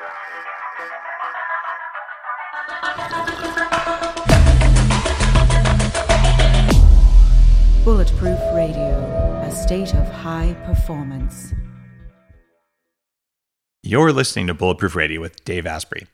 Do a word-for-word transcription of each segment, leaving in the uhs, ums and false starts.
Bulletproof Radio, a state of high performance. You're listening to Bulletproof Radio with Dave Asprey.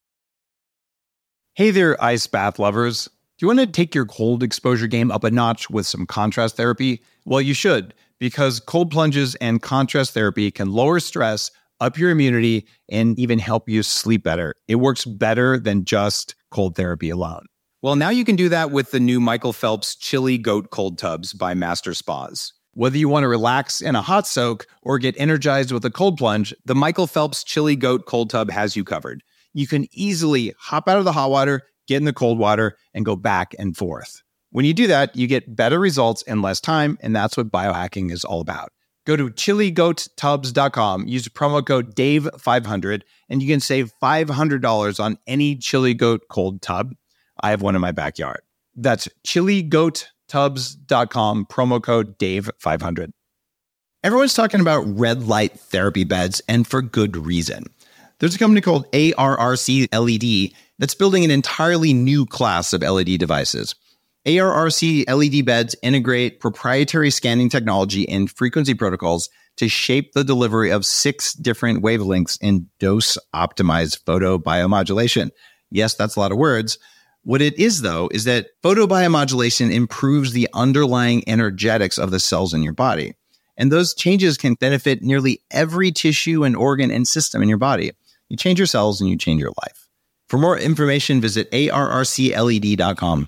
Hey there, ice bath lovers. Do you want to take your cold exposure game up a notch with some contrast therapy? Well, you should, because cold plunges and contrast therapy can lower stress, up your immunity, and even help you sleep better. It works better than just cold therapy alone. Well, now you can do that with the new Michael Phelps Chili Goat Cold Tubs by Master Spas. Whether you want to relax in a hot soak or get energized with a cold plunge, the Michael Phelps Chili Goat Cold Tub has you covered. You can easily hop out of the hot water, get in the cold water, and go back and forth. When you do that, you get better results in less time, and that's what biohacking is all about. Go to chili goat tubs dot com, use promo code Dave five hundred, and you can save five hundred dollars on any Chili Goat Cold Tub. I have one in my backyard. That's chili goat tubs dot com, promo code Dave five hundred. Everyone's talking about red light therapy beds, and for good reason. There's a company called A R R C L E D that's building an entirely new class of L E D devices. A R R C L E D beds integrate proprietary scanning technology and frequency protocols to shape the delivery of six different wavelengths in dose-optimized photobiomodulation. Yes, that's a lot of words. What it is, though, is that photobiomodulation improves the underlying energetics of the cells in your body. And those changes can benefit nearly every tissue and organ and system in your body. You change your cells and you change your life. For more information, visit A R R C L E D dot com.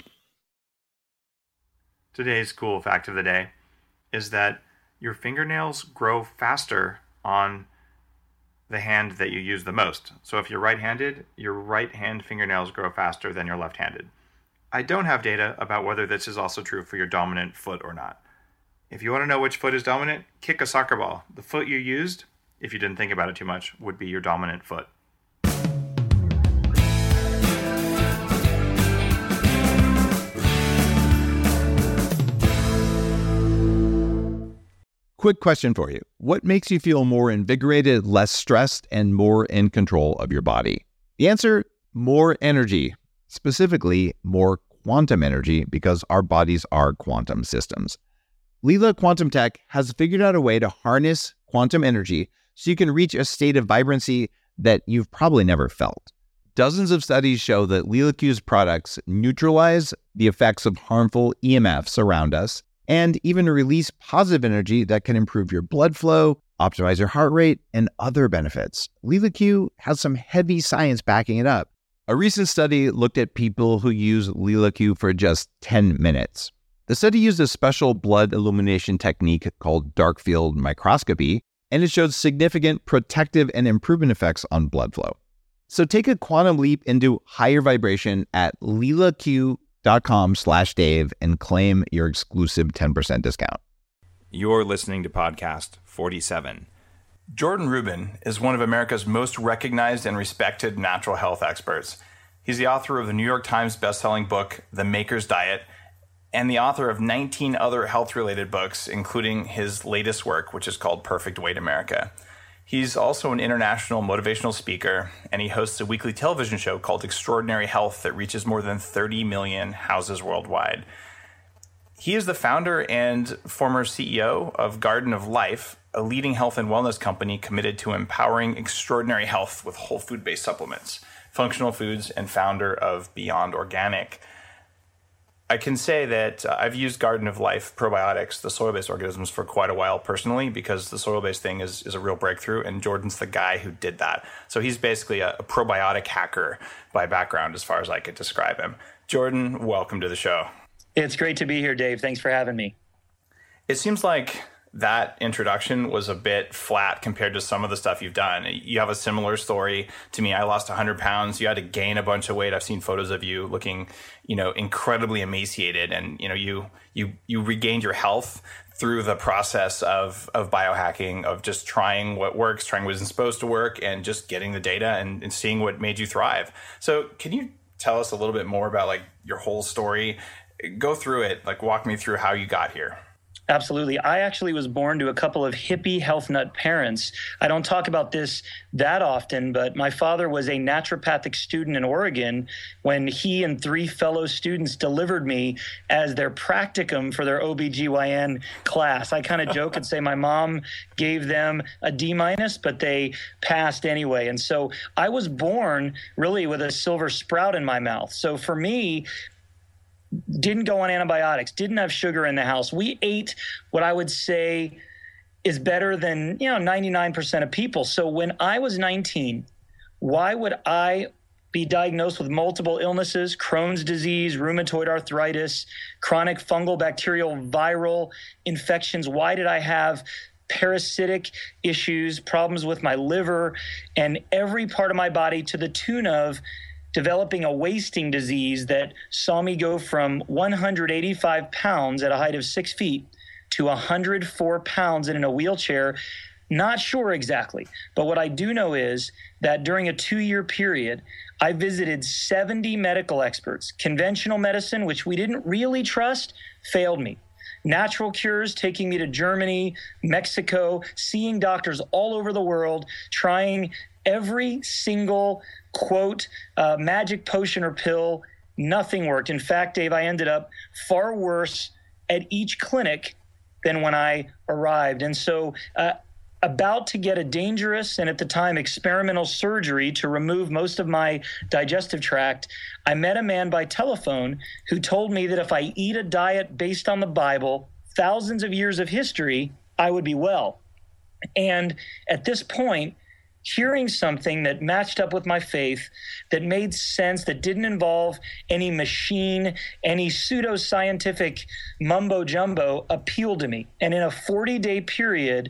Today's cool fact of the day is that your fingernails grow faster on the hand that you use the most. So if you're right-handed, your right hand fingernails grow faster than your left-handed. I don't have data about whether this is also true for your dominant foot or not. If you want to know which foot is dominant, kick a soccer ball. The foot you used, if you didn't think about it too much, would be your dominant foot. Quick question for you. What makes you feel more invigorated, less stressed, and more in control of your body? The answer, more energy. Specifically, more quantum energy, because our bodies are quantum systems. Leela Quantum Tech has figured out a way to harness quantum energy so you can reach a state of vibrancy that you've probably never felt. Dozens of studies show that LeelaQ's products neutralize the effects of harmful E M Fs around us, and even release positive energy that can improve your blood flow, optimize your heart rate, and other benefits. LeelaQ has some heavy science backing it up. A recent study looked at people who use LeelaQ for just ten minutes. The study used a special blood illumination technique called dark field microscopy, and it showed significant protective and improvement effects on blood flow. So take a quantum leap into higher vibration at LeelaQ dot com slash Dave and claim your exclusive ten percent discount. You're listening to podcast forty-seven. Jordan Rubin is one of America's most recognized and respected natural health experts. He's the author of the New York Times bestselling book, The Maker's Diet, and the author of nineteen other health-related books, including his latest work, which is called Perfect Weight America. He's also an international motivational speaker, and he hosts a weekly television show called Extraordinary Health that reaches more than thirty million houses worldwide. He is the founder and former C E O of Garden of Life, a leading health and wellness company committed to empowering extraordinary health with whole food-based supplements, functional foods, and founder of Beyond Organic. I can say that uh, I've used Garden of Life probiotics, the soil-based organisms, for quite a while personally, because the soil-based thing is, is a real breakthrough, and Jordan's the guy who did that. So he's basically a, a probiotic hacker by background, as far as I could describe him. Jordan, welcome to the show. It's great to be here, Dave. Thanks for having me. It seems like that introduction was a bit flat compared to some of the stuff you've done. You have a similar story to me. I lost one hundred pounds. You had to gain a bunch of weight. I've seen photos of you looking, you know, incredibly emaciated, and you know, you you you regained your health through the process of of biohacking, of just trying what works, trying what isn't supposed to work, and just getting the data and, and seeing what made you thrive. So, can you tell us a little bit more about like your whole story? Go through it. Like, walk me through how you got here. Absolutely. I actually was born to a couple of hippie health nut parents. I don't talk about this that often, but my father was a naturopathic student in Oregon when he and three fellow students delivered me as their practicum for their O B G Y N class. I kind of joke and say my mom gave them a D minus, but they passed anyway. And so I was born really with a silver sprout in my mouth. So for me, didn't go on antibiotics, didn't have sugar in the house. We ate what I would say is better than, you know, ninety-nine percent of people. So when I was nineteen, why would I be diagnosed with multiple illnesses, Crohn's disease, rheumatoid arthritis, chronic fungal, bacterial, viral infections? Why did I have parasitic issues, problems with my liver and every part of my body, to the tune of developing a wasting disease that saw me go from one hundred eighty-five pounds at a height of six feet to one hundred four pounds and in a wheelchair? Not sure exactly. But what I do know is that during a two-year period, I visited seventy medical experts. Conventional medicine, which we didn't really trust, failed me. Natural cures, taking me to Germany, Mexico, seeing doctors all over the world, trying every single, quote, uh, magic potion or pill. Nothing worked. In fact, Dave, I ended up far worse at each clinic than when I arrived. And so uh, about to get a dangerous and at the time experimental surgery to remove most of my digestive tract, I met a man by telephone who told me that if I eat a diet based on the Bible, thousands of years of history, I would be well. And at this point, hearing something that matched up with my faith, that made sense, that didn't involve any machine, any pseudo-scientific mumbo-jumbo, appealed to me. And in a forty-day period,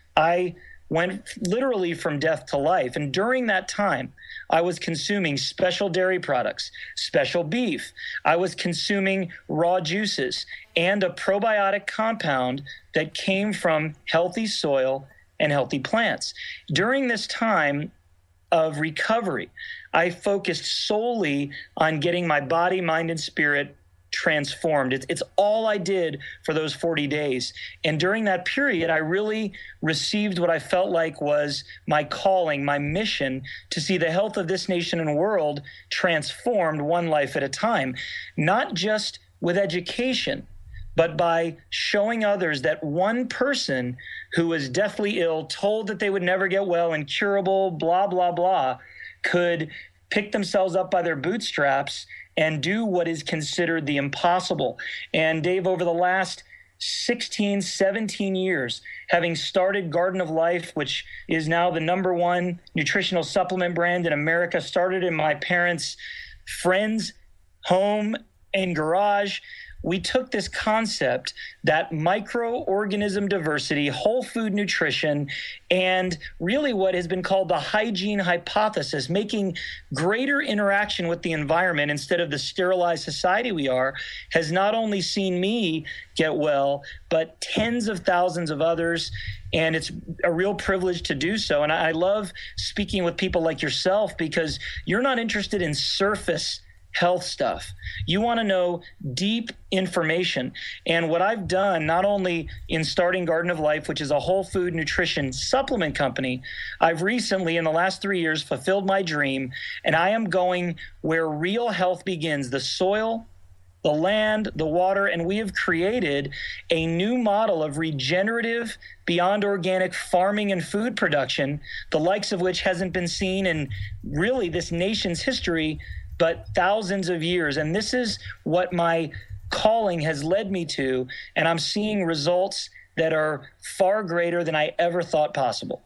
I went literally from death to life. And during that time, I was consuming special dairy products, special beef. I was consuming raw juices and a probiotic compound that came from healthy soil and healthy plants. During this time of recovery, I focused solely on getting my body, mind, and spirit transformed. It's, it's all I did for those forty days. And during that period, I really received what I felt like was my calling, my mission to see the health of this nation and world transformed one life at a time, not just with education, but by showing others that one person who was deathly ill, told that they would never get well, incurable, blah, blah, blah, could pick themselves up by their bootstraps and do what is considered the impossible. And Dave, over the last sixteen, seventeen years, having started Garden of Life, which is now the number one nutritional supplement brand in America, started in my parents' friend's home and garage, we took this concept that microorganism diversity, whole food nutrition, and really what has been called the hygiene hypothesis, making greater interaction with the environment instead of the sterilized society we are, has not only seen me get well, but tens of thousands of others. And it's a real privilege to do so. And I love speaking with people like yourself because you're not interested in surface health stuff. You want to know deep information. And what I've done, not only in starting Garden of Life, which is a whole food nutrition supplement company, I've recently, in the last three years, fulfilled my dream. And I am going where real health begins, the soil, the land, the water, and we have created a new model of regenerative, beyond organic farming and food production, the likes of which hasn't been seen in really this nation's history, but thousands of years. And this is what my calling has led me to. And I'm seeing results that are far greater than I ever thought possible.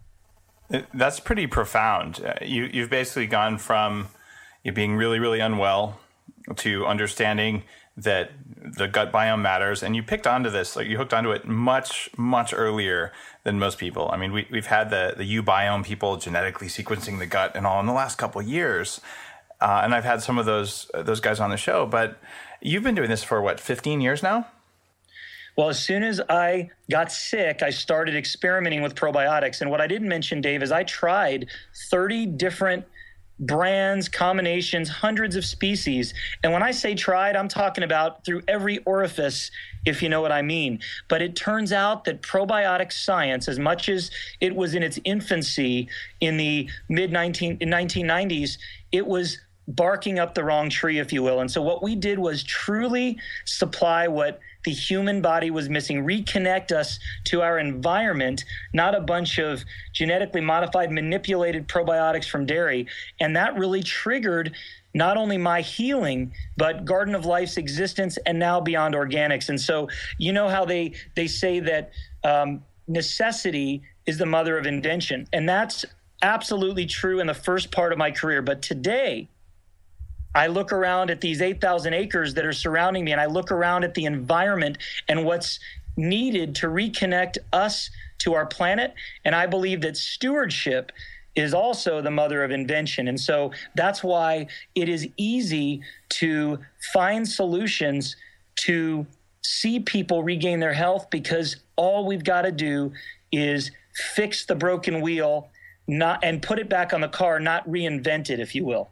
That's pretty profound. You, you've basically gone from you being really, really unwell to understanding that the gut biome matters. And you picked onto this, like you hooked onto it much, much earlier than most people. I mean, we, we've had the, the U-biome people genetically sequencing the gut and all in the last couple of years. Uh, and I've had some of those uh, those guys on the show, but you've been doing this for, what, fifteen years now? Well, as soon as I got sick, I started experimenting with probiotics. And what I didn't mention, Dave, is I tried thirty different brands, combinations, hundreds of species. And when I say tried, I'm talking about through every orifice, if you know what I mean. But it turns out that probiotic science, as much as it was in its infancy in the mid nineteen nineties, it was barking up the wrong tree, if you will. And so what we did was truly supply what the human body was missing, reconnect us to our environment, not a bunch of genetically modified, manipulated probiotics from dairy. And that really triggered not only my healing, but Garden of Life's existence and now Beyond Organics. And so you know how they, they say that um, necessity is the mother of invention. And that's absolutely true in the first part of my career. But today, I look around at these eight thousand acres that are surrounding me, and I look around at the environment and what's needed to reconnect us to our planet. And I believe that stewardship is also the mother of invention. And so that's why it is easy to find solutions to see people regain their health, because all we've got to do is fix the broken wheel, not and put it back on the car, not reinvent it, if you will.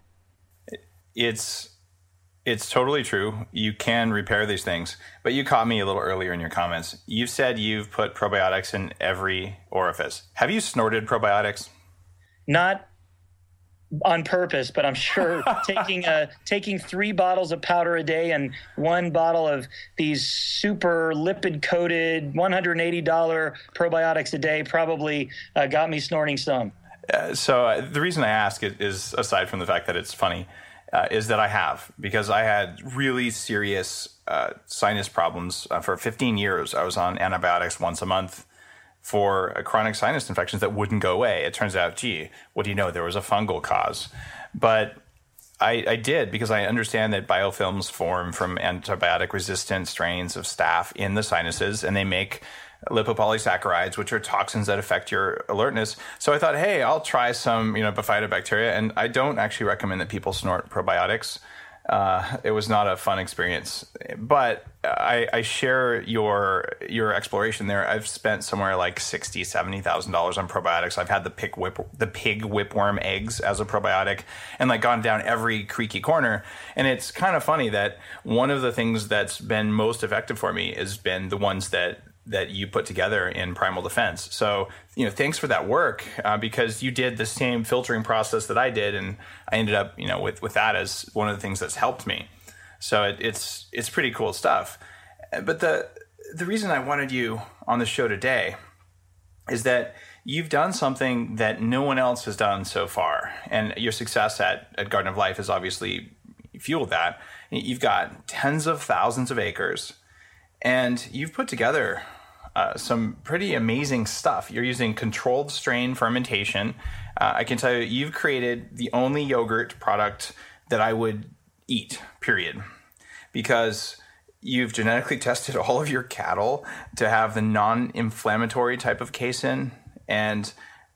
It's it's totally true. You can repair these things, but you caught me a little earlier in your comments. You've said you've put probiotics in every orifice. Have you snorted probiotics? Not on purpose, but I'm sure taking a, taking three bottles of powder a day and one bottle of these super lipid-coated one hundred eighty dollars probiotics a day probably uh, got me snorting some. Uh, so uh, the reason I ask it is, aside from the fact that it's funny, Uh, is that I have, because I had really serious uh, sinus problems. Uh, for fifteen years, I was on antibiotics once a month for uh, chronic sinus infections that wouldn't go away. It turns out, gee, what do you know? There was a fungal cause. But I, I did, because I understand that biofilms form from antibiotic-resistant strains of staph in the sinuses, and they make lipopolysaccharides, which are toxins that affect your alertness. So I thought, hey, I'll try some, you know, bifidobacteria. And I don't actually recommend that people snort probiotics. Uh, it was not a fun experience. But I, I share your your exploration there. I've spent somewhere like sixty thousand dollars, seventy thousand dollars on probiotics. I've had the pig whip the pig whipworm eggs as a probiotic, and like gone down every creaky corner. And it's kind of funny that one of the things that's been most effective for me has been the ones that that you put together in Primal Defense. So, you know, thanks for that work, uh, because you did the same filtering process that I did, and I ended up, you know, with, with that as one of the things that's helped me. So it, it's it's pretty cool stuff. But the the reason I wanted you on the show today is that you've done something that no one else has done so far, and your success at, at Garden of Life has obviously fueled that. You've got tens of thousands of acres, and you've put together Uh, some pretty amazing stuff. You're using controlled strain fermentation. Uh, I can tell you, you've created the only yogurt product that I would eat, period. Because you've genetically tested all of your cattle to have the non-inflammatory type of casein. And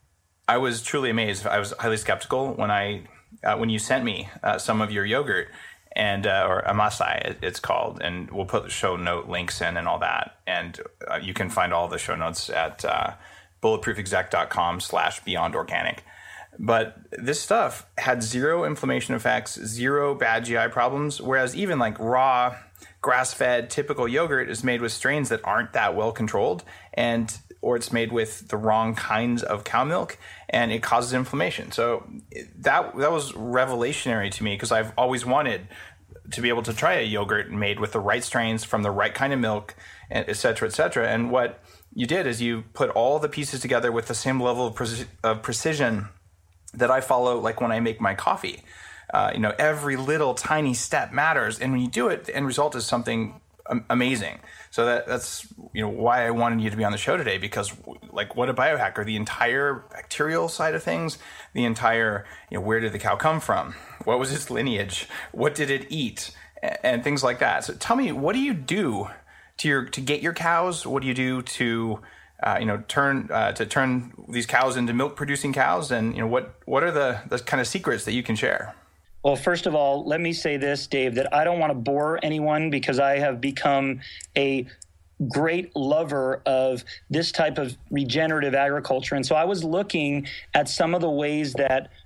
I was truly amazed. I was highly skeptical when I uh, when you sent me uh, some of your yogurt, and uh, or Amasai, it's called, and we'll put the show note links in and all that, and uh, you can find all the show notes at uh, bulletproofexec.com slash beyond organic. But this stuff had zero inflammation effects, zero bad G I problems, whereas even like raw, grass-fed, typical yogurt is made with strains that aren't that well controlled, and or it's made with the wrong kinds of cow milk, and it causes inflammation. So that that was revelationary to me, because I've always wanted to be able to try a yogurt made with the right strains from the right kind of milk, et cetera, et cetera. And what you did is you put all the pieces together with the same level of, pre- of precision that I follow, like when I make my coffee. Uh, you know, every little tiny step matters, and when you do it, the end result is something amazing. So that that's you know why I wanted you to be on the show today, because like, what a biohacker, the entire bacterial side of things, the entire, you know, where did the cow come from? What was its lineage? What did it eat? And things like that. So tell me, what do you do to your to get your cows? What do you do to uh, you know turn uh, to turn these cows into milk producing cows? And you know what what are the the kind of secrets that you can share? Well, first of all, let me say this, Dave, that I don't want to bore anyone, because I have become a great lover of this type of regenerative agriculture. And so I was looking at some of the ways that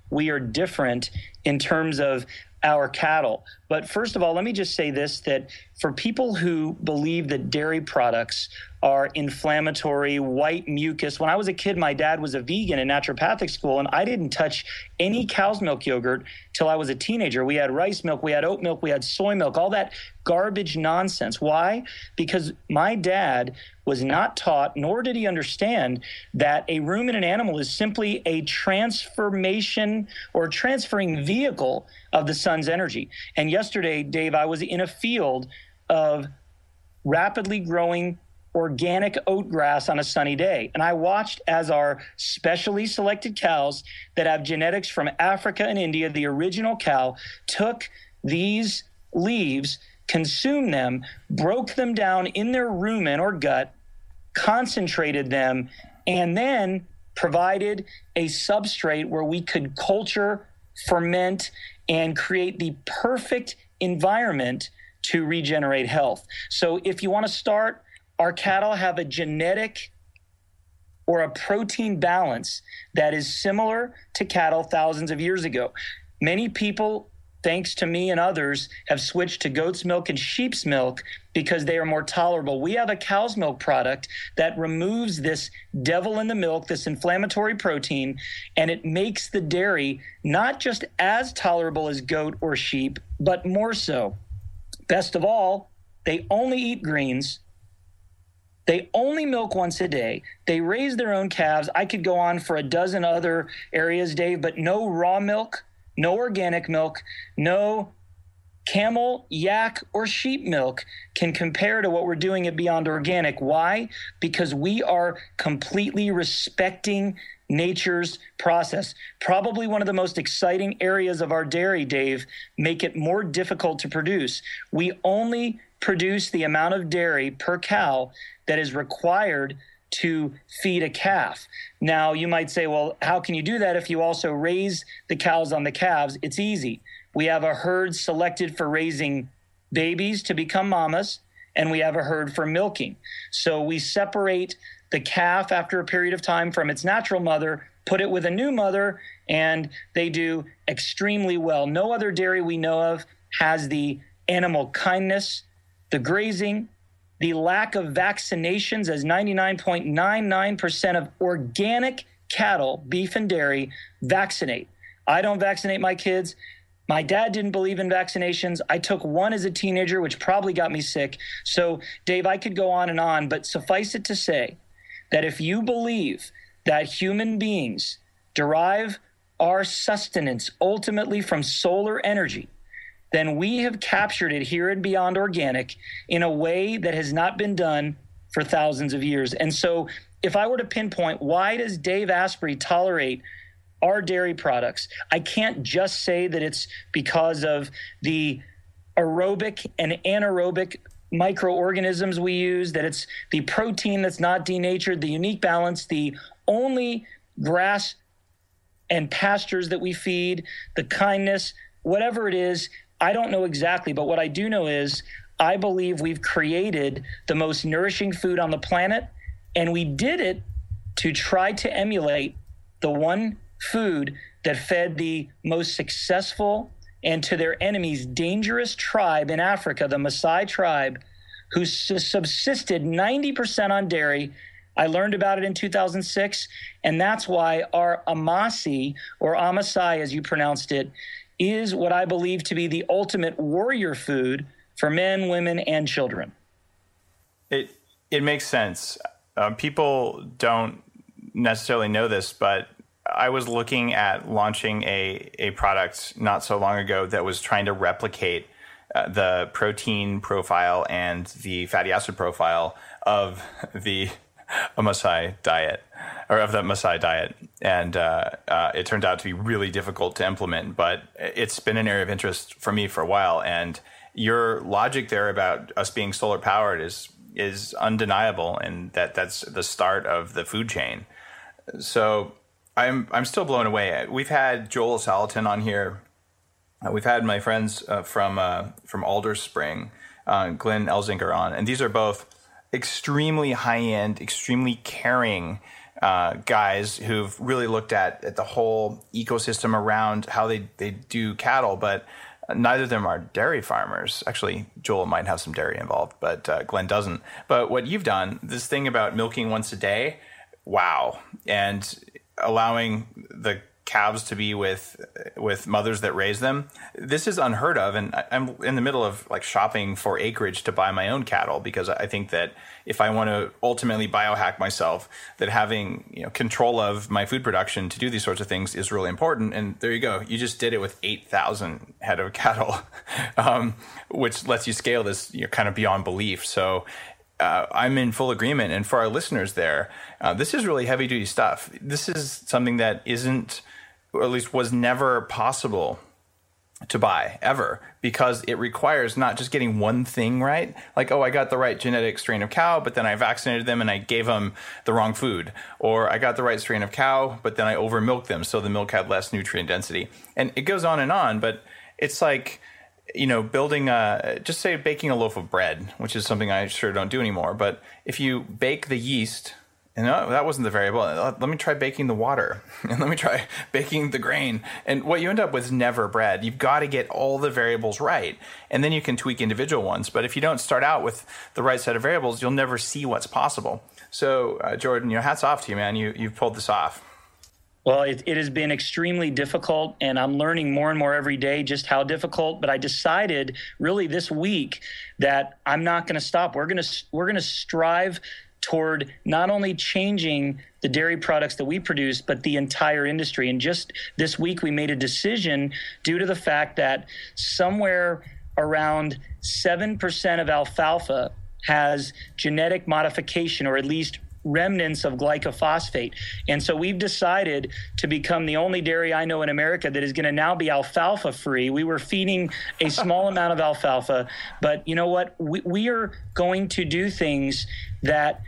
we are different in terms of our cattle. But first of all, let me just say this, that for people who believe that dairy products are inflammatory, white mucus. When I was a kid, my dad was a vegan in naturopathic school, and I didn't touch any cow's milk yogurt till I was a teenager. We had rice milk, we had oat milk, we had soy milk, all that garbage nonsense. Why? Because my dad was not taught, nor did he understand, that a ruminant animal is simply a transformation or transferring vehicle of the sun's energy. And yesterday, Dave, I was in a field of rapidly growing organic oat grass on a sunny day. And I watched as our specially selected cows that have genetics from Africa and India, the original cow, took these leaves, consumed them, broke them down in their rumen or gut, concentrated them, and then provided a substrate where we could culture, ferment, and create the perfect environment to regenerate health. So if you want to start, our cattle have a genetic or a protein balance that is similar to cattle thousands of years ago. Many people, thanks to me and others, have switched to goat's milk and sheep's milk because they are more tolerable. We have a cow's milk product that removes this devil in the milk, this inflammatory protein, and it makes the dairy not just as tolerable as goat or sheep, but more so. Best of all, they only eat greens. They only milk once a day. They raise their own calves. I could go on for a dozen other areas, Dave, but no raw milk, no organic milk, no camel, yak, or sheep milk can compare to what we're doing at Beyond Organic. Why? Because we are completely respecting nature's process. Probably one of the most exciting areas of our dairy, Dave, make it more difficult to produce. We only produce the amount of dairy per cow that is required to feed a calf. Now, you might say, well, how can you do that if you also raise the cows on the calves? It's easy. We have a herd selected for raising babies to become mamas, and we have a herd for milking. So we separate the calf after a period of time from its natural mother, put it with a new mother, and they do extremely well. No other dairy we know of has the animal kindness, the grazing, the lack of vaccinations, as ninety-nine point nine nine percent of organic cattle, beef and dairy, vaccinate. I don't vaccinate my kids. My dad didn't believe in vaccinations. I took one as a teenager, which probably got me sick. So, Dave, I could go on and on, but suffice it to say that if you believe that human beings derive our sustenance ultimately from solar energy, then we have captured it here at Beyond Organic in a way that has not been done for thousands of years. And so if I were to pinpoint, why does Dave Asprey tolerate our dairy products? I can't just say that it's because of the aerobic and anaerobic microorganisms we use, that it's the protein that's not denatured, the unique balance, the only grass and pastures that we feed, the kindness, whatever it is. I don't know exactly, but what I do know is I believe we've created the most nourishing food on the planet, and we did it to try to emulate the one food that fed the most successful and to their enemies dangerous tribe in Africa, the Maasai tribe, who subsisted ninety percent on dairy. I learned about it in two thousand six, and that's why our Amasi, or Amasai as you pronounced it, is what I believe to be the ultimate warrior food for men, women, and children. It it makes sense. Um, people don't necessarily know this, but I was looking at launching a, a product not so long ago that was trying to replicate uh, the protein profile and the fatty acid profile of the Maasai diet, or of the Maasai diet. And uh, uh, it turned out to be really difficult to implement, but it's been an area of interest for me for a while. And your logic there about us being solar powered is is undeniable, and that that's the start of the food chain. So I'm I'm still blown away. We've had Joel Salatin on here. Uh, we've had my friends uh, from uh, from Alderspring, uh, Glenn Elzinger on, and these are both extremely high-end, extremely caring uh, guys who've really looked at, at the whole ecosystem around how they, they do cattle, but neither of them are dairy farmers. Actually, Joel might have some dairy involved, but uh, Glenn doesn't. But what you've done, this thing about milking once a day, wow. And allowing the calves to be with with mothers that raise them, this is unheard of. And I'm in the middle of like shopping for acreage to buy my own cattle, because I think that if I want to ultimately biohack myself, that having, you know, control of my food production to do these sorts of things is really important. And there you go. You just did it with eight thousand head of cattle, um, which lets you scale this, you know, kind of beyond belief. So Uh, I'm in full agreement. And for our listeners there, uh, this is really heavy duty stuff. This is something that isn't, or at least was never possible to buy ever, because it requires not just getting one thing right. Like, oh, I got the right genetic strain of cow, but then I vaccinated them and I gave them the wrong food. Or I got the right strain of cow, but then I over milked them, so the milk had less nutrient density. And it goes on and on, but it's like, you know, building a, just say baking a loaf of bread, which is something I sure don't do anymore. But if you bake the yeast, and no, that wasn't the variable. Let me try baking the water, and let me try baking the grain. And what you end up with is never bread. You've got to get all the variables right, and then you can tweak individual ones. But if you don't start out with the right set of variables, you'll never see what's possible. So, uh, Jordan, you know, hats off to you, man. You you've pulled this off. Well, it, it has been extremely difficult, and I'm learning more and more every day just how difficult. But I decided really this week that I'm not going to stop. We're going to we're going to strive toward not only changing the dairy products that we produce, but the entire industry. And just this week, we made a decision due to the fact that somewhere around seven percent of alfalfa has genetic modification, or at least remnants of glycophosphate. And so we've decided to become the only dairy I know in America that is going to now be alfalfa free. We were feeding a small amount of alfalfa, but you know what? We, we are going to do things that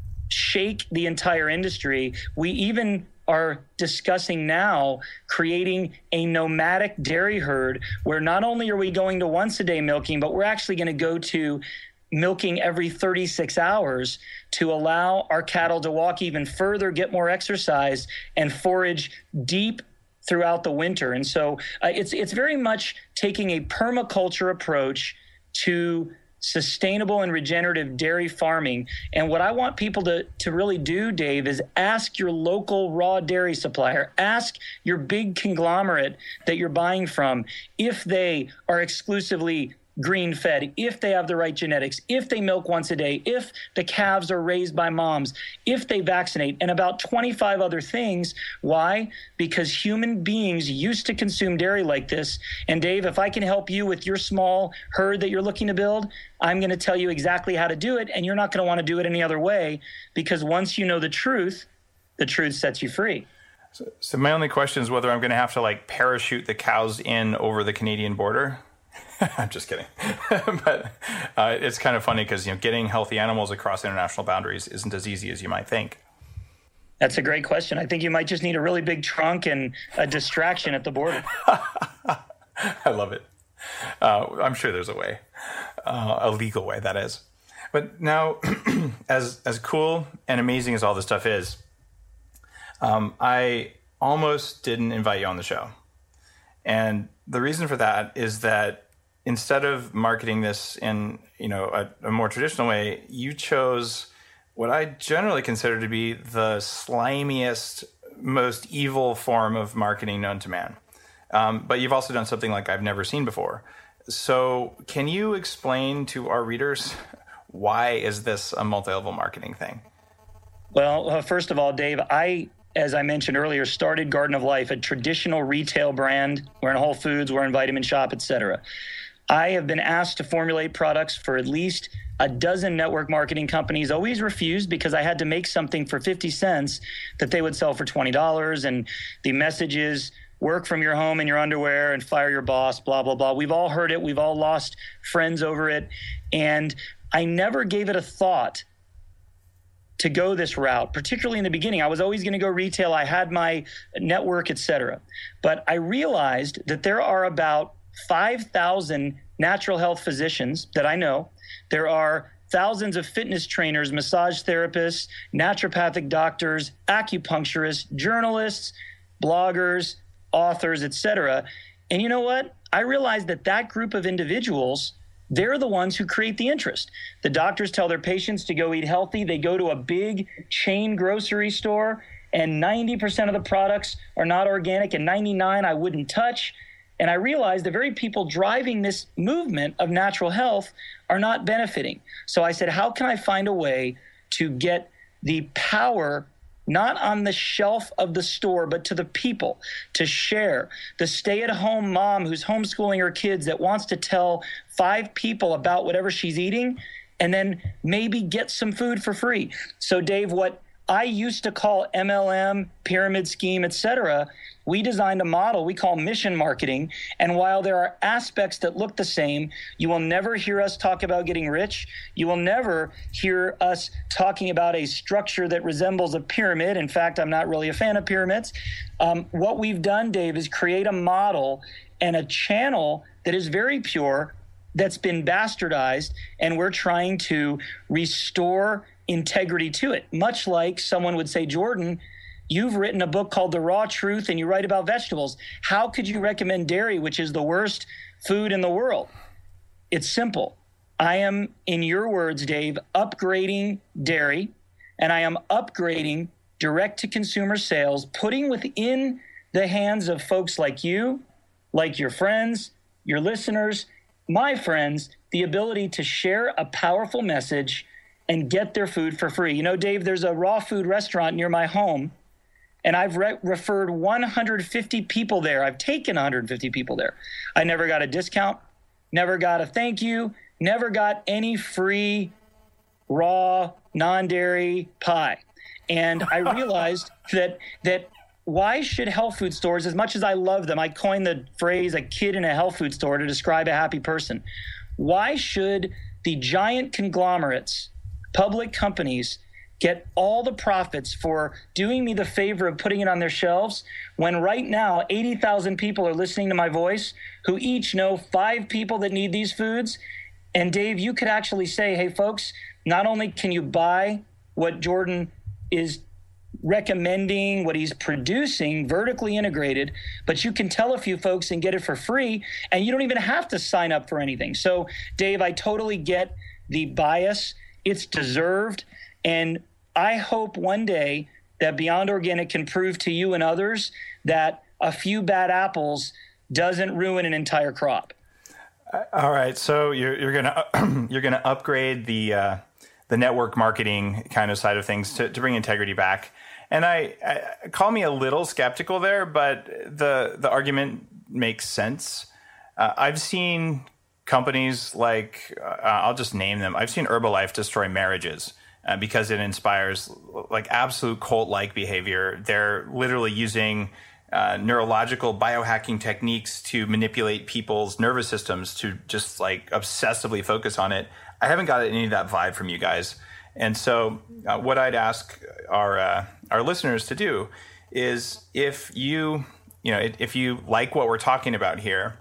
shake the entire industry. We even are discussing now creating a nomadic dairy herd where not only are we going to once a day milking, but we're actually going to go to milking every thirty-six hours to allow our cattle to walk even further, get more exercise, and forage deep throughout the winter. And so uh, it's it's very much taking a permaculture approach to sustainable and regenerative dairy farming. And what I want people to, to really do, Dave, is ask your local raw dairy supplier, ask your big conglomerate that you're buying from if they are exclusively grain-fed, if they have the right genetics, if they milk once a day, if the calves are raised by moms, if they vaccinate, and about twenty-five other things. Why? Because human beings used to consume dairy like this. And Dave, if I can help you with your small herd that you're looking to build, I'm going to tell you exactly how to do it, and you're not going to want to do it any other way, because once you know the truth, the truth sets you free. So, so my only question is whether I'm going to have to like parachute the cows in over the Canadian border. I'm just kidding. But uh, it's kind of funny because, you know, getting healthy animals across international boundaries isn't as easy as you might think. That's a great question. I think you might just need a really big trunk and a distraction at the border. I love it. Uh, I'm sure there's a way, uh, a legal way, that is. But now, as as cool and amazing as all this stuff is, um, I almost didn't invite you on the show. And the reason for that is that instead of marketing this in, you know, a, a more traditional way, you chose what I generally consider to be the slimiest, most evil form of marketing known to man. Um, but you've also done something like I've never seen before. So can you explain to our readers, why is this a multi-level marketing thing? Well, uh, first of all, Dave, I, as I mentioned earlier, started Garden of Life, a traditional retail brand. We're in Whole Foods, we're in Vitamin Shop, et cetera. I have been asked to formulate products for at least a dozen network marketing companies, always refused because I had to make something for fifty cents that they would sell for twenty dollars. And the message is work from your home in your underwear and fire your boss, blah, blah, blah. We've all heard it. We've all lost friends over it. And I never gave it a thought to go this route, particularly in the beginning. I was always going to go retail. I had my network, et cetera. But I realized that there are about five thousand natural health physicians that I know. There are thousands of fitness trainers, massage therapists, naturopathic doctors, acupuncturists, journalists, bloggers, authors, et cetera. And you know what? I realized that that group of individuals, they're the ones who create the interest. The doctors tell their patients to go eat healthy. They go to a big chain grocery store, and ninety percent of the products are not organic, and ninety-nine I wouldn't touch. And I realized the very people driving this movement of natural health are not benefiting. So I said, how can I find a way to get the power not on the shelf of the store, but to the people, to share? The stay-at-home mom who's homeschooling her kids that wants to tell five people about whatever she's eating and then maybe get some food for free. So Dave, what I used to call M L M, pyramid scheme, et cetera, we designed a model we call mission marketing. And while there are aspects that look the same, you will never hear us talk about getting rich. You will never hear us talking about a structure that resembles a pyramid. In fact, I'm not really a fan of pyramids. Um, what we've done, Dave, is create a model and a channel that is very pure, that's been bastardized, and we're trying to restore integrity to it. Much like someone would say, Jordan, you've written a book called The Raw Truth and you write about vegetables. How could you recommend dairy, which is the worst food in the world? It's simple. I am, in your words, Dave, upgrading dairy, and I am upgrading direct-to-consumer sales, putting within the hands of folks like you, like your friends, your listeners, my friends, the ability to share a powerful message and get their food for free. You know, Dave, there's a raw food restaurant near my home, and I've re- referred one hundred fifty people there. I've taken one hundred fifty people there. I never got a discount, never got a thank you, never got any free raw, non-dairy pie. And I realized that that why should health food stores, as much as I love them, I coined the phrase a kid in a health food store to describe a happy person. Why should the giant conglomerates, public companies, get all the profits for doing me the favor of putting it on their shelves when right now eighty thousand people are listening to my voice who each know five people that need these foods? And Dave, you could actually say, hey, folks, not only can you buy what Jordan is recommending, what he's producing, vertically integrated, but you can tell a few folks and get it for free, and you don't even have to sign up for anything. So, Dave, I totally get the bias. It's deserved. And I hope one day that Beyond Organic can prove to you and others that a few bad apples doesn't ruin an entire crop. All right, so you're you're gonna you're gonna upgrade the uh, the network marketing kind of side of things to, to bring integrity back. And I, I call me a little skeptical there, but the the argument makes sense. Uh, I've seen companies like uh, I'll just name them. I've seen Herbalife destroy marriages uh, because it inspires like absolute cult-like behavior. They're literally using Uh, neurological biohacking techniques to manipulate people's nervous systems to just like obsessively focus on it. I haven't got any of that vibe from you guys. And so uh, what I'd ask our uh, our listeners to do is if you, you know, if you like what we're talking about here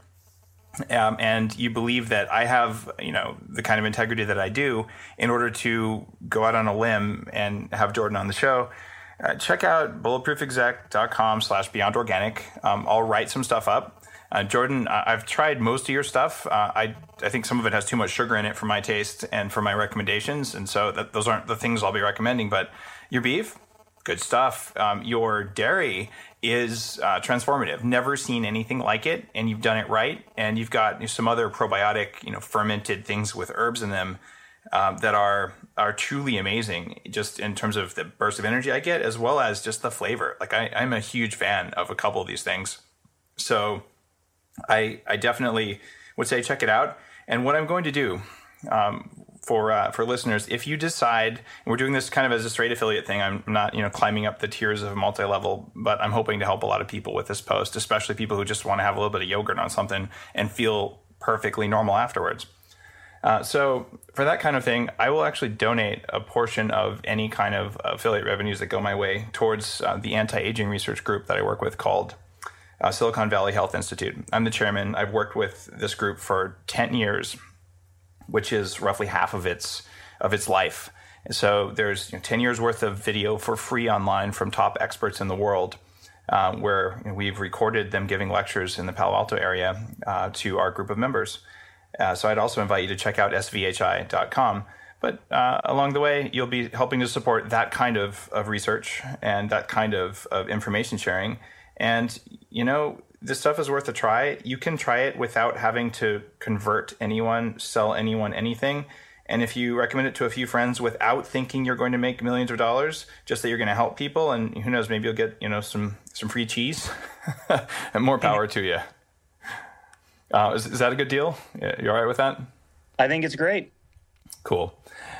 um, and you believe that I have, you know, the kind of integrity that I do in order to go out on a limb and have Jordan on the show, Uh, check out bulletproofexec.com slash beyond organic. Um, I'll write some stuff up. Uh, Jordan, I've tried most of your stuff. Uh, I I think some of it has too much sugar in it for my taste and for my recommendations. And so that, those aren't the things I'll be recommending. But your beef, good stuff. Um, your dairy is uh, transformative. Never seen anything like it. And you've done it right. And you've got some other probiotic, you know, fermented things with herbs in them Um, that are are truly amazing, just in terms of the burst of energy I get, as well as just the flavor. Like I, I'm a huge fan of a couple of these things, so I I definitely would say check it out. And what I'm going to do um, for uh, for listeners, if you decide, and we're doing this kind of as a straight affiliate thing, I'm not you know climbing up the tiers of multi-level, but I'm hoping to help a lot of people with this post, especially people who just want to have a little bit of yogurt on something and feel perfectly normal afterwards. Uh, so for that kind of thing, I will actually donate a portion of any kind of affiliate revenues that go my way towards uh, the anti-aging research group that I work with called uh, Silicon Valley Health Institute. I'm the chairman. I've worked with this group for ten years, which is roughly half of its of its life. And so there's you know, ten years worth of video for free online from top experts in the world, uh, where you know, we've recorded them giving lectures in the Palo Alto area uh, to our group of members. Uh, so I'd also invite you to check out S V H I dot com. But uh, along the way, you'll be helping to support that kind of, of research and that kind of, of information sharing. And, you know, this stuff is worth a try. You can try it without having to convert anyone, sell anyone anything. And if you recommend it to a few friends without thinking you're going to make millions of dollars, just that you're going to help people, and who knows, maybe you'll get, you know, some, some free cheese and more power to you. Uh, is, is that a good deal? You all right with that? I think it's great. Cool.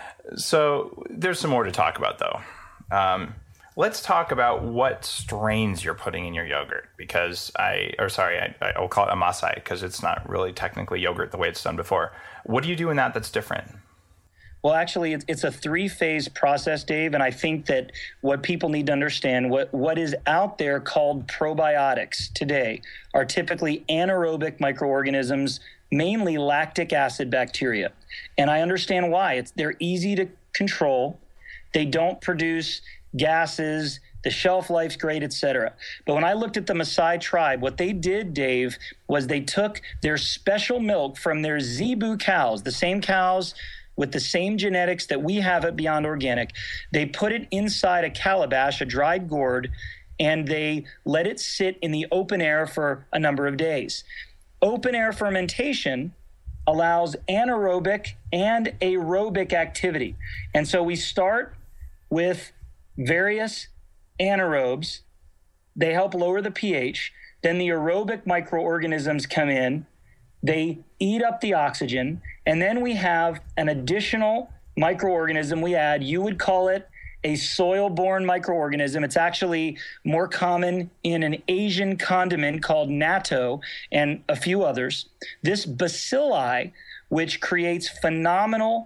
So there's some more to talk about, though. Um, let's talk about what strains you're putting in your yogurt, because I, or sorry, I, I will call it Amasai because it's not really technically yogurt the way it's done before. What do you do in that that's different? Well, actually, it's, it's a three-phase process, Dave, and I think that what people need to understand, what, what is out there called probiotics today are typically anaerobic microorganisms, mainly lactic acid bacteria. And I understand why. It's they're easy to control. They don't produce gases. The shelf life's great, et cetera. But when I looked at the Maasai tribe, what they did, Dave, was they took their special milk from their zebu cows, the same cows with the same genetics that we have at Beyond Organic. They put it inside a calabash, a dried gourd, and they let it sit in the open air for a number of days. Open air fermentation allows anaerobic and aerobic activity. And so we start with various anaerobes. They help lower the pH. Then the aerobic microorganisms come in. They eat up the oxygen. And then we have an additional microorganism we add. You would call it a soil-borne microorganism. It's actually more common in an Asian condiment called natto and a few others. This bacilli, which creates phenomenal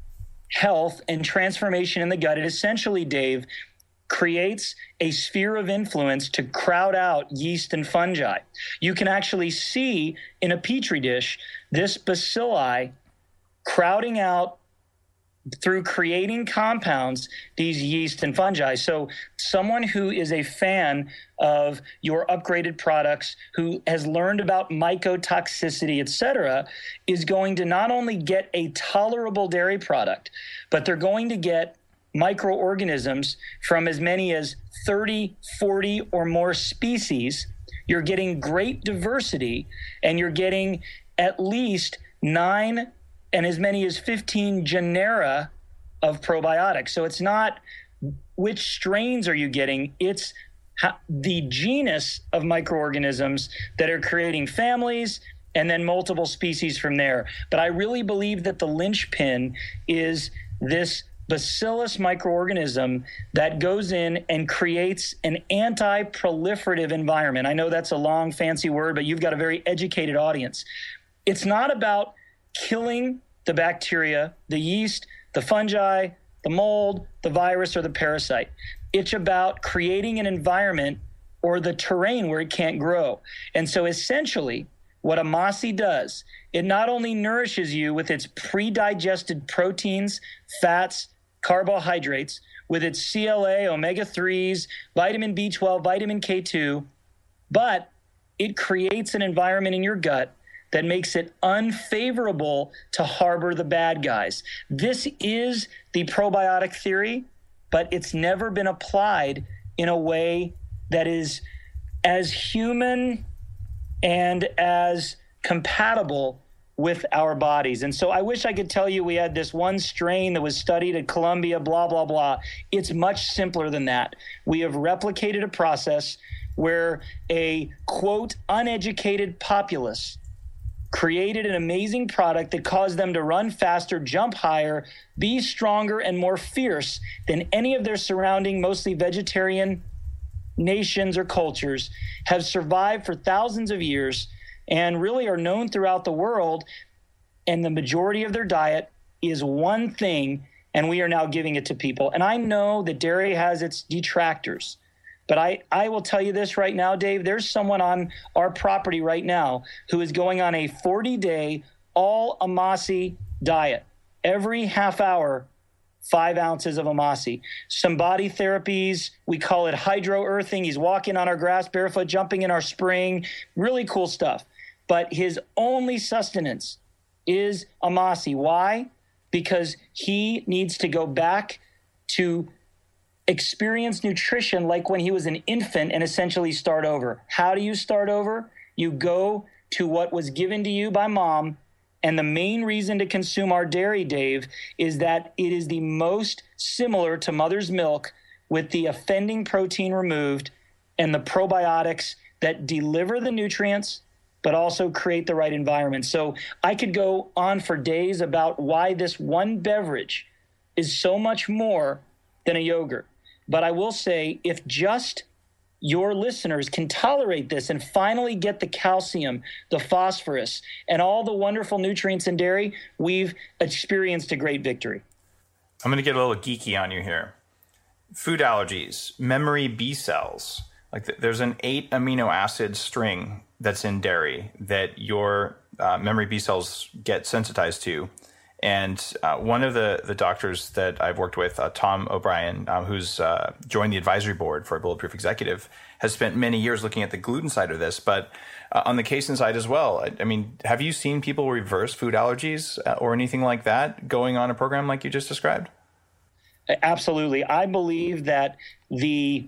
health and transformation in the gut, it essentially, Dave, creates a sphere of influence to crowd out yeast and fungi. You can actually see in a petri dish this bacilli crowding out through creating compounds, these yeast and fungi. So someone who is a fan of your upgraded products, who has learned about mycotoxicity, et cetera, is going to not only get a tolerable dairy product, but they're going to get microorganisms from as many as thirty, forty or more species. You're getting great diversity, and you're getting at least nine and as many as fifteen genera of probiotics. So it's not which strains are you getting, it's how, the genus of microorganisms that are creating families and then multiple species from there. But I really believe that the linchpin is this bacillus microorganism that goes in and creates an anti-proliferative environment. I know that's a long, fancy word, but you've got a very educated audience. It's not about killing the bacteria, the yeast, the fungi, the mold, the virus, or the parasite. It's about creating an environment or the terrain where it can't grow. And so essentially, what Amasi does, it not only nourishes you with its pre-digested proteins, fats, carbohydrates, with its C L A, omega threes, vitamin B twelve, vitamin K two, but it creates an environment in your gut that makes it unfavorable to harbor the bad guys. This is the probiotic theory, but it's never been applied in a way that is as human and as compatible with our bodies. And so I wish I could tell you we had this one strain that was studied at Columbia, blah, blah, blah. It's much simpler than that. We have replicated a process where a, quote, uneducated populace created an amazing product that caused them to run faster, jump higher, be stronger, and more fierce than any of their surrounding, mostly vegetarian nations or cultures, have survived for thousands of years and really are known throughout the world. And the majority of their diet is one thing, and we are now giving it to people. And I know that dairy has its detractors, but I, I will tell you this right now, Dave, there's someone on our property right now who is going on a forty-day all Amasi diet. every half hour, five ounces of Amasi. Some body therapies, we call it hydro earthing. He's walking on our grass barefoot, jumping in our spring, really cool stuff. But his only sustenance is Amasi. Why? Because he needs to go back to experience nutrition like when he was an infant and essentially start over. How do you start over? You go to what was given to you by mom. And the main reason to consume our dairy, Dave, is that it is the most similar to mother's milk with the offending protein removed and the probiotics that deliver the nutrients, but also create the right environment. So I could go on for days about why this one beverage is so much more than a yogurt. But I will say, if just your listeners can tolerate this and finally get the calcium, the phosphorus, and all the wonderful nutrients in dairy, we've experienced a great victory. I'm going to get a little geeky on you here. Food allergies, memory B cells. Like th- there's an eight amino acid string that's in dairy that your uh, memory B cells get sensitized to. And uh, one of the, the doctors that I've worked with, uh, Tom O'Brien, um, who's uh, joined the advisory board for Bulletproof Executive, has spent many years looking at the gluten side of this. But uh, on the casein side as well, I, I mean, have you seen people reverse food allergies uh, or anything like that going on a program like you just described? Absolutely. I believe that the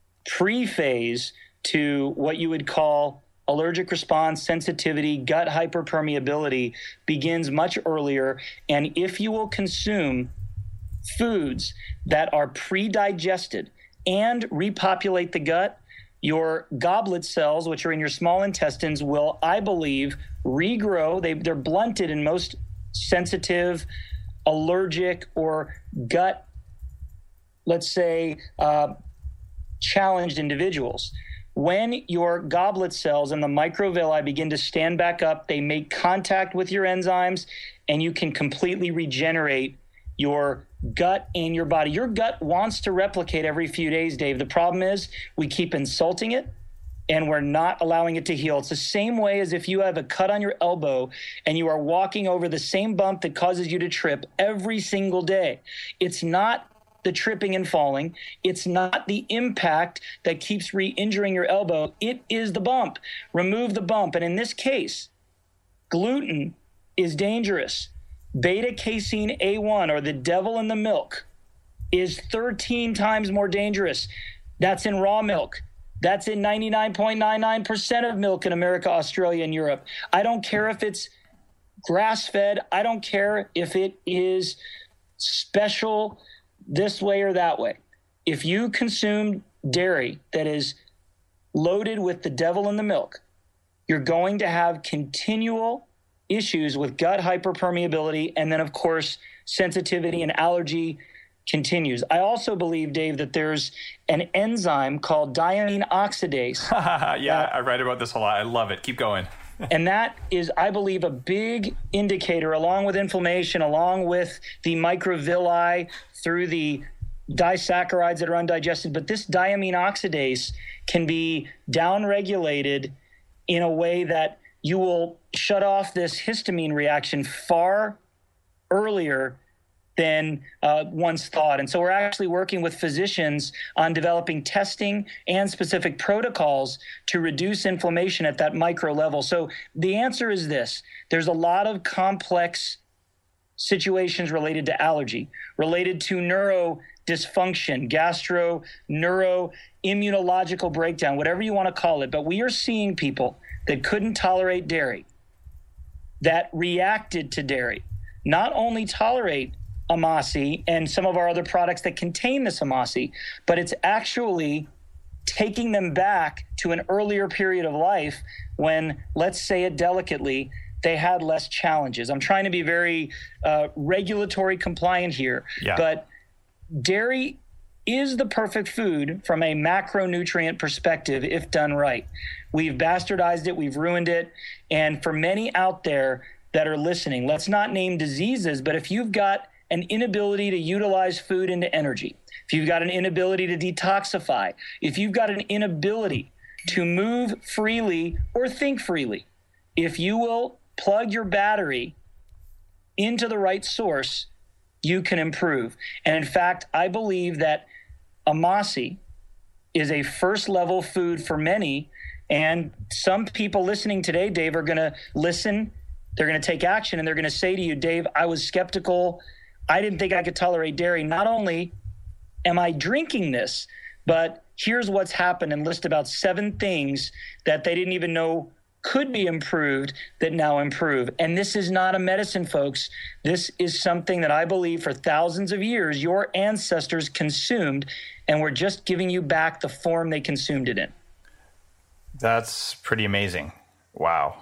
pre-phase to what you would call allergic response, sensitivity, gut hyperpermeability begins much earlier. And if you will consume foods that are pre-digested and repopulate the gut, your goblet cells, which are in your small intestines, will, I believe, regrow. They, they're blunted in most sensitive, allergic, or gut, let's say, uh, challenged individuals. When your goblet cells and the microvilli begin to stand back up, they make contact with your enzymes, and you can completely regenerate your gut and your body. Your gut wants to replicate every few days, Dave. The problem is we keep insulting it, and we're not allowing it to heal. It's the same way as if you have a cut on your elbow and you are walking over the same bump that causes you to trip every single day. It's not the tripping and falling. It's not the impact that keeps re-injuring your elbow. It is the bump. Remove the bump. And in this case, gluten is dangerous. Beta-casein A one, or the devil in the milk, is thirteen times more dangerous. That's in raw milk. That's in ninety-nine point nine nine percent of milk in America, Australia, and Europe. I don't care if it's grass-fed. I don't care if it is special this way or that way. If you consume dairy that is loaded with the devil in the milk, you're going to have continual issues with gut hyperpermeability, and then, of course, sensitivity and allergy continues. I also believe, Dave, that there's an enzyme called diamine oxidase. yeah, uh, I read about this a lot. I love it. Keep going. And that is, I believe, a big indicator, along with inflammation, along with the microvilli through the disaccharides that are undigested. But this diamine oxidase can be downregulated in a way that you will shut off this histamine reaction far earlier than uh, once thought. And so we're actually working with physicians on developing testing and specific protocols to reduce inflammation at that micro level. So the answer is this. There's a lot of complex situations related to allergy, related to neuro dysfunction, gastro, neuro, immunological breakdown, whatever you want to call it. But we are seeing people that couldn't tolerate dairy, that reacted to dairy, not only tolerate Amasi and some of our other products that contain this Amasi, but it's actually taking them back to an earlier period of life when, let's say it delicately, they had less challenges. I'm trying to be very uh, regulatory compliant here, yeah. but dairy is the perfect food from a macronutrient perspective if done right. We've bastardized it, we've ruined it, and for many out there that are listening, let's not name diseases, but if you've got an inability to utilize food into energy, if you've got an inability to detoxify, if you've got an inability to move freely or think freely, if you will plug your battery into the right source, you can improve. And in fact, I believe that Amasi is a first level food for many. And some people listening today, Dave, are going to listen. They're going to take action, and they're going to say to you, Dave, I was skeptical. I didn't think I could tolerate dairy. Not only am I drinking this, but here's what's happened, and list about seven things that they didn't even know could be improved that now improve. And this is not a medicine, folks. This is something that I believe for thousands of years your ancestors consumed, and we're just giving you back the form they consumed it in. That's pretty amazing. Wow.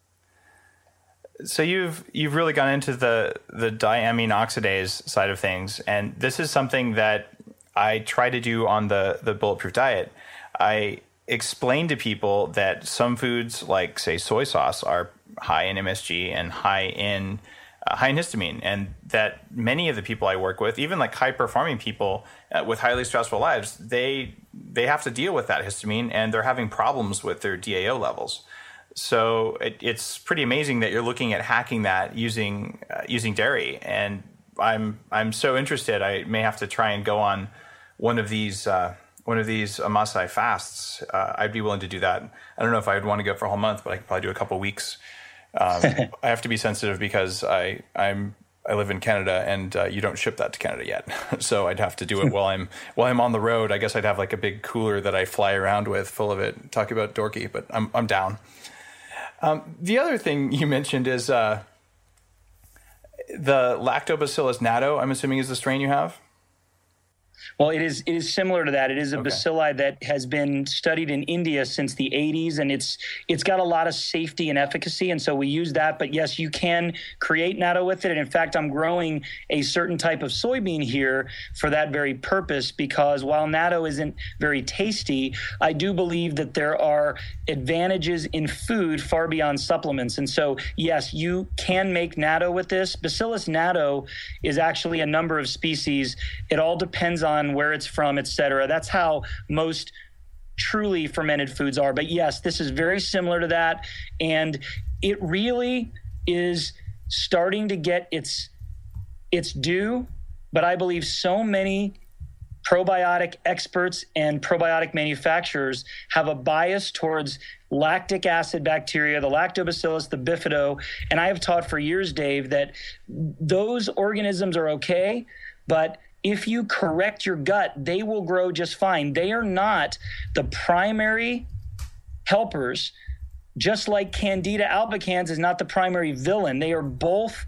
So you've you've really gone into the the diamine oxidase side of things, and this is something that I try to do on the the Bulletproof Diet. I explain to people that some foods, like say soy sauce, are high in M S G and high in uh, high in histamine, and that many of the people I work with, even like high performing people uh, with highly stressful lives, they they have to deal with that histamine, and they're having problems with their D A O levels. So it, it's pretty amazing that you're looking at hacking that using uh, using dairy, and I'm I'm so interested. I may have to try and go on one of these uh, one of these Amasi fasts. Uh, I'd be willing to do that. I don't know if I would want to go for a whole month, but I could probably do a couple of weeks. Um, I have to be sensitive because I I'm I live in Canada, and uh, you don't ship that to Canada yet. So I'd have to do it while I'm while I'm on the road. I guess I'd have like a big cooler that I fly around with, full of it. Talk about dorky, but I'm I'm down. Um, the other thing you mentioned is uh, the Lactobacillus natto, I'm assuming is the strain you have? Well, it is it is similar to that. It is a Okay. bacilli that has been studied in India since the eighties, and it's it's got a lot of safety and efficacy, and so we use that. But yes, you can create natto with it. And in fact, I'm growing a certain type of soybean here for that very purpose, because while natto isn't very tasty, I do believe that there are advantages in food far beyond supplements. And so, yes, you can make natto with this. Bacillus natto is actually a number of species. It all depends on where it's from, et cetera. That's how most truly fermented foods are. But yes, this is very similar to that. And it really is starting to get its, its due. But I believe so many probiotic experts and probiotic manufacturers have a bias towards lactic acid bacteria, the lactobacillus, the bifido. And I have taught for years, Dave, that those organisms are okay, but if you correct your gut, they will grow just fine. They are not the primary helpers, just like Candida albicans is not the primary villain. They are both,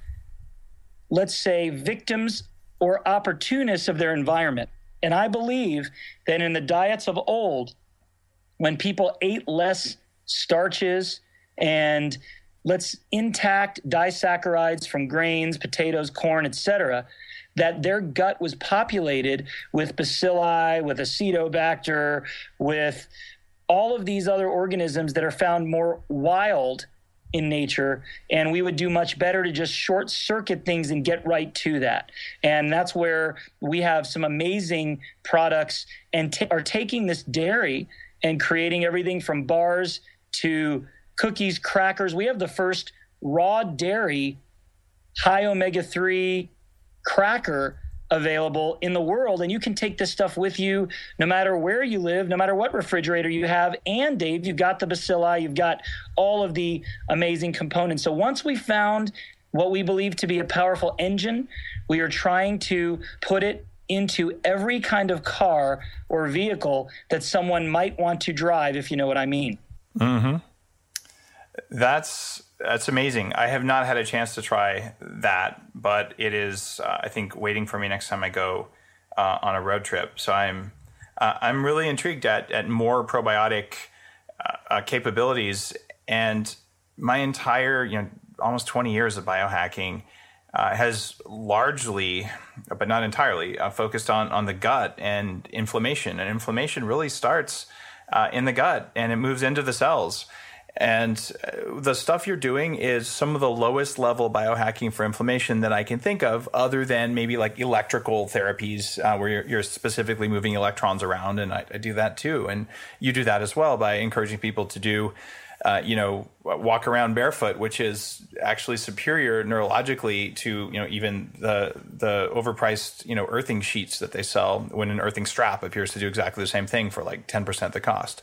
let's say, victims or opportunists of their environment. And I believe that in the diets of old, when people ate less starches and let's intact disaccharides from grains, potatoes, corn, et cetera, that their gut was populated with bacilli, with acetobacter, with all of these other organisms that are found more wild in nature, and we would do much better to just short circuit things and get right to that. And that's where we have some amazing products and t- are taking this dairy and creating everything from bars to cookies, crackers. We have the first raw dairy high omega three cracker available in the world, and you can take this stuff with you no matter where you live, no matter what refrigerator you have. And Dave, you've got the bacilli, you've got all of the amazing components. So once we found what we believe to be a powerful engine, we are trying to put it into every kind of car or vehicle that someone might want to drive, if you know what I mean. Mm-hmm. That's that's amazing. I have not had a chance to try that, but it is, uh, I think, waiting for me next time I go uh, on a road trip. So I'm uh, I'm really intrigued at at more probiotic uh, uh, capabilities. And my entire, you know, almost twenty years of biohacking uh, has largely, but not entirely, uh, focused on on the gut and inflammation. And inflammation really starts uh, in the gut, and it moves into the cells. And the stuff you're doing is some of the lowest level biohacking for inflammation that I can think of, other than maybe like electrical therapies uh, where you're, you're specifically moving electrons around. And I, I do that too. And you do that as well by encouraging people to do uh, you know, walk around barefoot, which is actually superior neurologically to, you know, even the the overpriced, you know, earthing sheets that they sell, when an earthing strap appears to do exactly the same thing for like ten percent the cost.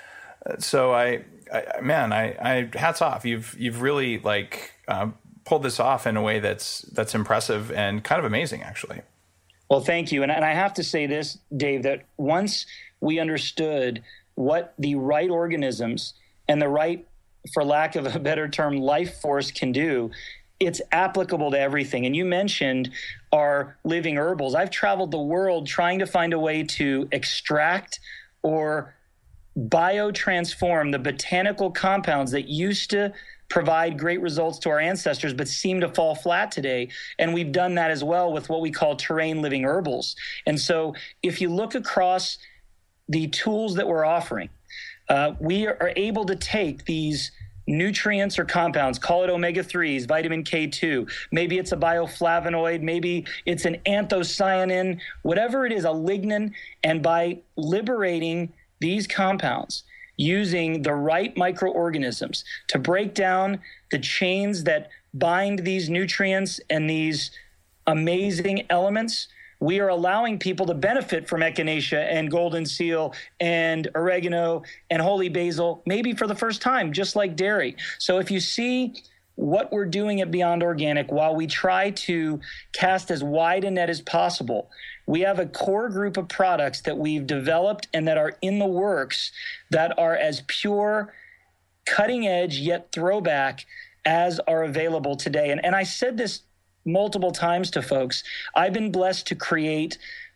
So I, I man, I, I hats off. You've you've really like uh, pulled this off in a way that's that's impressive and kind of amazing, actually. Well, thank you. And, and I have to say this, Dave, that once we understood what the right organisms and the right, for lack of a better term, life force can do, it's applicable to everything. And you mentioned our living herbals. I've traveled the world trying to find a way to extract or biotransform the botanical compounds that used to provide great results to our ancestors, but seem to fall flat today. And we've done that as well with what we call terrain living herbals. And so if you look across the tools that we're offering, uh, we are able to take these nutrients or compounds, call it omega threes, vitamin K two, maybe it's a bioflavonoid, maybe it's an anthocyanin, whatever it is, a lignin, and by liberating these compounds, using the right microorganisms to break down the chains that bind these nutrients and these amazing elements, we are allowing people to benefit from echinacea and golden seal and oregano and holy basil, maybe for the first time, just like dairy. So if you see what we're doing at Beyond Organic, while we try to cast as wide a net as possible, we have a core group of products that we've developed and that are in the works that are as pure, cutting edge, yet throwback as are available today. And, and I said this multiple times to folks. I've been blessed to create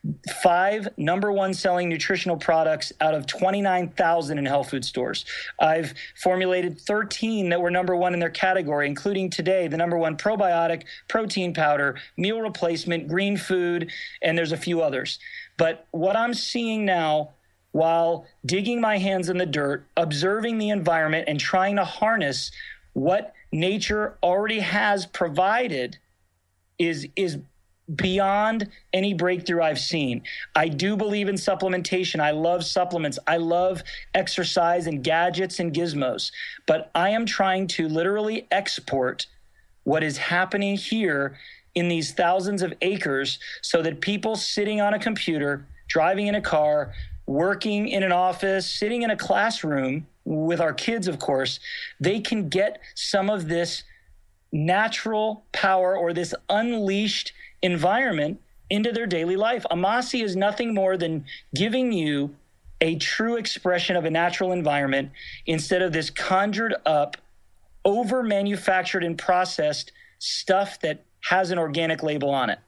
five number one selling nutritional products out of twenty-nine thousand in health food stores. I've formulated thirteen that were number one in their category, including today, the number one probiotic, protein powder, meal replacement, green food, and there's a few others. But what I'm seeing now, while digging my hands in the dirt, observing the environment and trying to harness what nature already has provided, is is beyond any breakthrough I've seen. I do believe in supplementation. I love supplements. I love exercise and gadgets and gizmos. But I am trying to literally export what is happening here in these thousands of acres so that people sitting on a computer, driving in a car, working in an office, sitting in a classroom with our kids, of course, they can get some of this natural power or this unleashed environment into their daily life. Amasi is nothing more than giving you a true expression of a natural environment instead of this conjured up, over manufactured and processed stuff that has an organic label on it.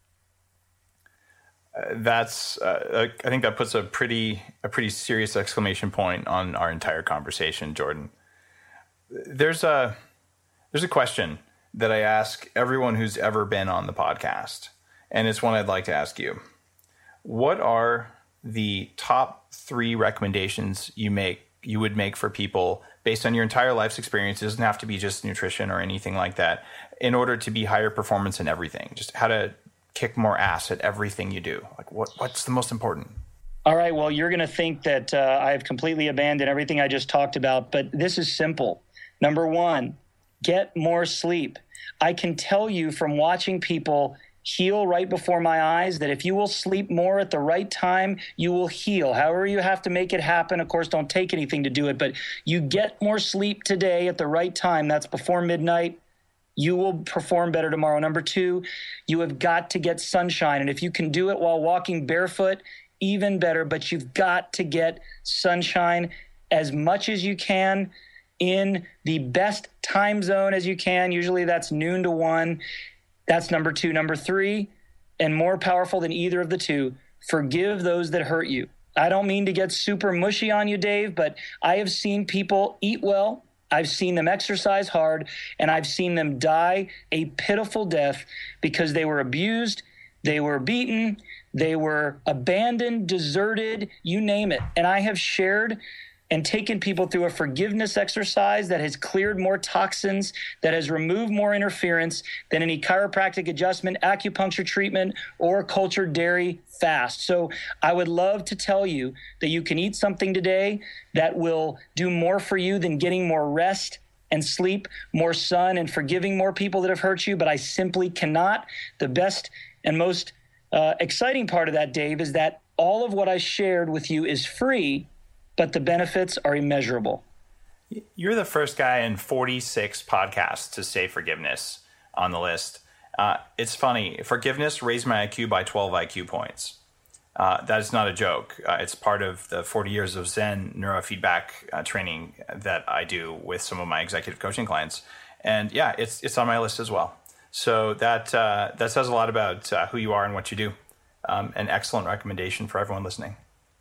Uh, that's, uh, I think that puts a pretty, a pretty serious exclamation point on our entire conversation, Jordan. There's a, there's a question that I ask everyone who's ever been on the podcast, and it's one I'd like to ask you. What are the top three recommendations you make, you would make for people based on your entire life's experience? It doesn't have to be just nutrition or anything like that, in order to be higher performance in everything, just how to kick more ass at everything you do. Like what, what's the most important? All right, well, you're going to think that uh, I've completely abandoned everything I just talked about, but this is simple. Number one, get more sleep. I can tell you from watching people heal right before my eyes that if you will sleep more at the right time, you will heal. However you have to make it happen. Of course, don't take anything to do it, but you get more sleep today at the right time. That's before midnight. You will perform better tomorrow. Number two, you have got to get sunshine. And if you can do it while walking barefoot, even better, but you've got to get sunshine as much as you can in the best time zone as you can. Usually that's noon to one. That's number two. Number three, and more powerful than either of the two, forgive those that hurt you. I don't mean to get super mushy on you, Dave, but I have seen people eat well. I've seen them exercise hard, and I've seen them die a pitiful death because they were abused, they were beaten, they were abandoned, deserted, you name it. And I have shared and taken people through a forgiveness exercise that has cleared more toxins, that has removed more interference than any chiropractic adjustment, acupuncture treatment, or cultured dairy fast. So I would love to tell you that you can eat something today that will do more for you than getting more rest and sleep, more sun, and forgiving more people that have hurt you, but I simply cannot. The best and most uh, exciting part of that, Dave, is that all of what I shared with you is free, but the benefits are immeasurable. You're the first guy in forty-six podcasts to say forgiveness on the list. Uh, it's funny. Forgiveness raised my I Q by twelve I Q points. Uh, that is not a joke. Uh, it's part of the forty years of Zen neurofeedback uh, training that I do with some of my executive coaching clients. And yeah, it's it's on my list as well. So that uh, that says a lot about uh, who you are and what you do. Um, an excellent recommendation for everyone listening.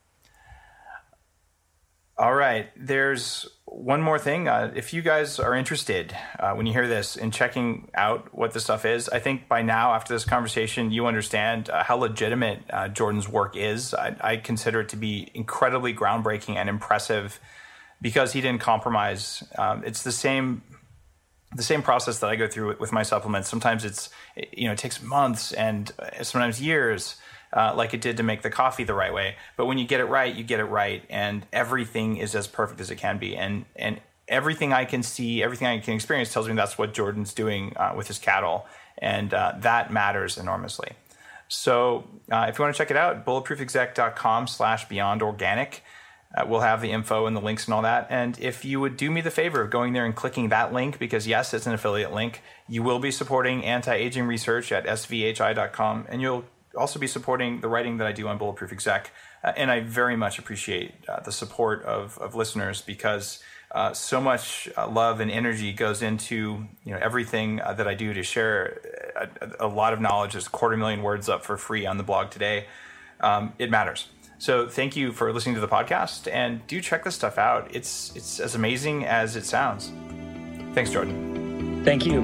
All right, there's one more thing. Uh, if you guys are interested, uh, when you hear this, in checking out what this stuff is, I think by now, after this conversation, you understand uh, how legitimate uh, Jordan's work is. I, I consider it to be incredibly groundbreaking and impressive because he didn't compromise. Um, it's the same the same process that I go through with my supplements. Sometimes it's, you know, it takes months and sometimes years. Uh, like it did to make the coffee the right way. But when you get it right, you get it right. And everything is as perfect as it can be. And and everything I can see, everything I can experience tells me that's what Jordan's doing uh, with his cattle. And uh, that matters enormously. So uh, if you want to check it out, bulletproofexec.com slash beyond organic. Uh, we'll have the info and the links and all that. And if you would do me the favor of going there and clicking that link, because yes, it's an affiliate link, you will be supporting anti-aging research at S V H I dot com. And you'll also be supporting the writing that I do on Bulletproof Exec. Uh, and I very much appreciate uh, the support of, of listeners because uh, so much uh, love and energy goes into, you know, everything uh, that I do to share a, a lot of knowledge. There's a quarter million words up for free on the blog today. Um, it matters. So thank you for listening to the podcast, and do check this stuff out. It's, it's as amazing as it sounds. Thanks, Jordan. Thank you.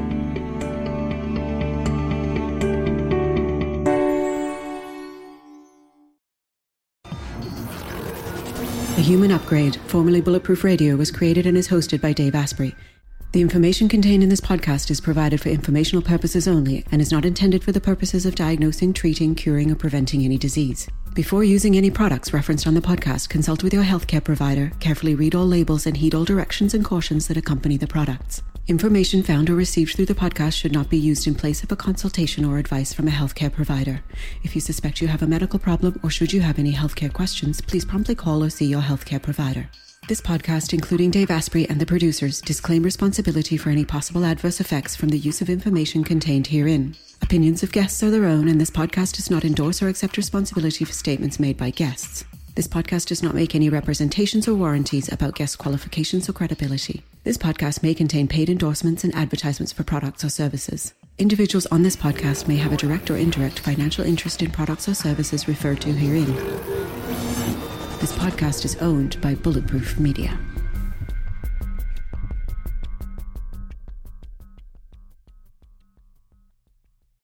The Human Upgrade, formerly Bulletproof Radio, was created and is hosted by Dave Asprey. The information contained in this podcast is provided for informational purposes only and is not intended for the purposes of diagnosing, treating, curing, or preventing any disease. Before using any products referenced on the podcast, consult with your healthcare provider, carefully read all labels, and heed all directions and cautions that accompany the products. Information found or received through the podcast should not be used in place of a consultation or advice from a healthcare provider. If you suspect you have a medical problem or should you have any healthcare questions, please promptly call or see your healthcare provider. This podcast, including Dave Asprey and the producers, disclaim responsibility for any possible adverse effects from the use of information contained herein. Opinions of guests are their own, and this podcast does not endorse or accept responsibility for statements made by guests. This podcast does not make any representations or warranties about guest qualifications or credibility. This podcast may contain paid endorsements and advertisements for products or services. Individuals on this podcast may have a direct or indirect financial interest in products or services referred to herein. This podcast is owned by Bulletproof Media.